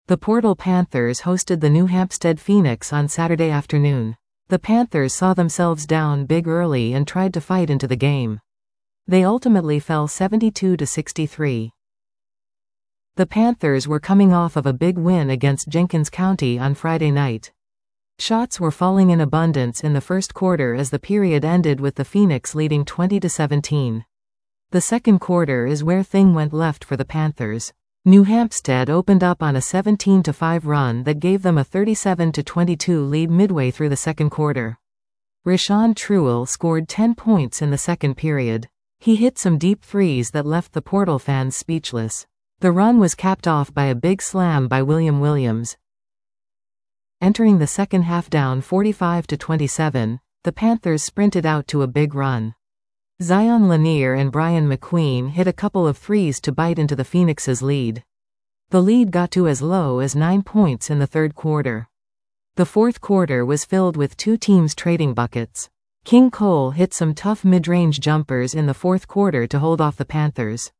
The Portal Panthers hosted the New Hampstead Phoenix on Saturday afternoon. The Panthers saw themselves down big early and tried to fight into the game. They ultimately fell 72-63. The Panthers were coming off of a big win against Jenkins County on Friday night. Shots were falling in abundance in the first quarter as the period ended with the Phoenix leading 20-17. The second quarter is where things went left for the Panthers. New Hampstead opened up on a 17-5 run that gave them a 37-22 lead midway through the second quarter. Rashawn Truell scored 10 points in the second period. He hit some deep threes that left the Portal fans speechless. The run was capped off by a big slam by William Williams. Entering the second half down 45-27, the Panthers sprinted out to a big run. Zion Lanier and Brian McQueen hit a couple of threes to bite into the Phoenix's lead. The lead got to as low as 9 points in the third quarter. The fourth quarter was filled with two teams trading buckets. King Cole hit some tough mid-range jumpers in the fourth quarter to hold off the Panthers.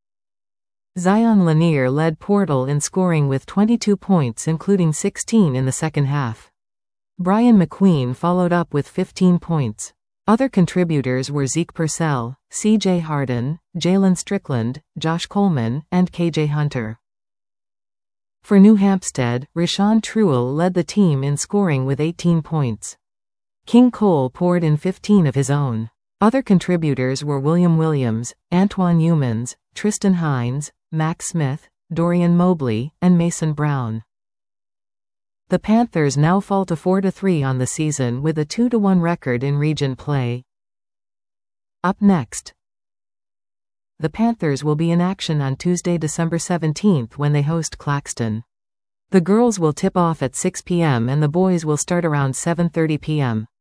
Zion Lanier led Portal in scoring with 22 points, including 16 in the second half. Brian McQueen followed up with 15 points. Other contributors were Zeke Purcell, C.J. Harden, Jalen Strickland, Josh Coleman, and K.J. Hunter. For New Hampstead, Rashawn Truell led the team in scoring with 18 points. King Cole poured in 15 of his own. Other contributors were William Williams, Antoine Humans, Tristan Hines, Max Smith, Dorian Mobley, and Mason Brown. The Panthers now fall to 4-3 on the season with a 2-1 record in region play. Up next, the Panthers will be in action on Tuesday, December 17th when they host Claxton. The girls will tip off at 6 p.m. and the boys will start around 7:30 p.m.